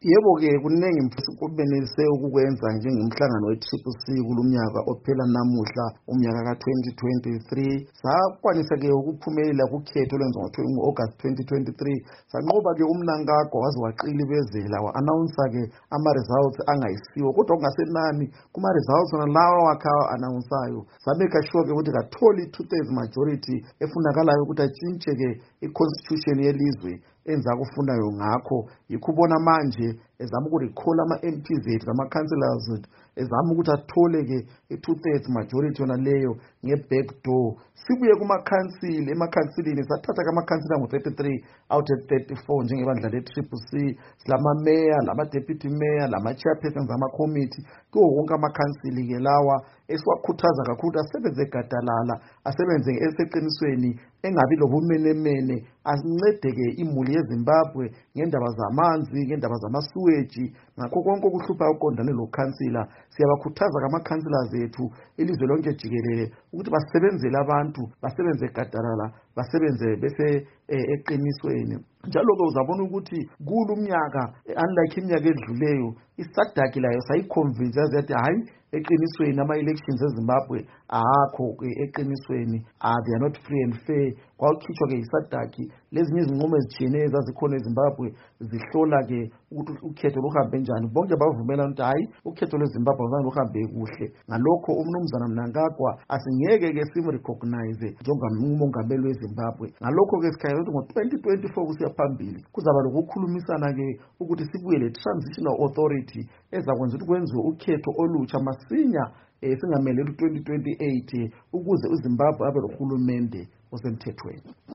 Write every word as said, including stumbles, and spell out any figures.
Yebo-ke kuningi mfisa ukubenelise ukukwenza njengomhlangano we-Triple C kulomnyaka ophela namuhla umnyaka ka-twenty twenty-three. Sakwanisa-ke ukuphumelela kukhetho olwenziwa ngo-August twenty twenty-three. Sanqoba-ke uMnangagwa waze waqilibezela wa-announce-ke ama-results angayisiwo kodwa okungasenani kuma-results lawa wakhe awa-announce-ayo. Sameka sure-ke ukuthi katholi i-two-thirds majority efunakalayo ukuthi atshintshe-ke i-constitution yelizwe enza kufunayo ngakho. Yikho ubona manje ezama ukurecall ama-M Ps ethu nama-councillors ezama ukuthi athole-ke i-two-thirds majority yona leyo nge-back door. Sibuye kumakhansili, emakhansilini sathatha-ke amakhansili angu-thirty-three out of thirty-four njengebandla le-Triple C. Silama-mayor, lama-deputy mayor, lama-chairpersons ama-committee, kuwo wonke amakhansili-ke lawa esiwakhuthaza kakhulu asebenze gadalala, asebenze eseqinisweni, engabi lobumenemene, asincede-ke imuli yeZimbabwe ngendaba zamanzi, ngendaba zamasuweji, ngakho konke okuhluphayo okuqondane lokhansila. Siyabakhuthaza kamakhansila zethu ilizwe lonke jikelele ukuthi basebenzele abantu, basebenze gadalala, basebenze bese eqinisweni. Njalo-ke uzabona ukuthi kulo umnyaka unlike iminyaka edluleyo iSADC layo sayiconvince yathi hayi eqinisweni ama-elections eZimbabwe akho-ke eqinisweni, ah they are not free and fair. Kwakhitshwa-ke iSADC lezinye izinqumo ezitshiyeneyo ezazikhona eZimbabwe zihlola-ke ukuthi ukhetho luhambe njani. Bonke bavumelana ukuthi hayi ukhetho lweZimbabwe azange luhambe kuhle. Ngalokho umnumzana Mnangagwa asingeke-ke simrecognize njengomongameli weZimbabwe. Ngalokho-ke sikhangela ukuthi ngo-twenty twenty-four kusiya phambili kuzaba lokukhulumisana-ke ukuthi sibuye le-transitional authority ezakwenza ukuthi kwenziwe ukhetho olutsha masinya eh singameleli twenty twenty-eight ukuze uZimbabwe abe lohulumende osemthethweni.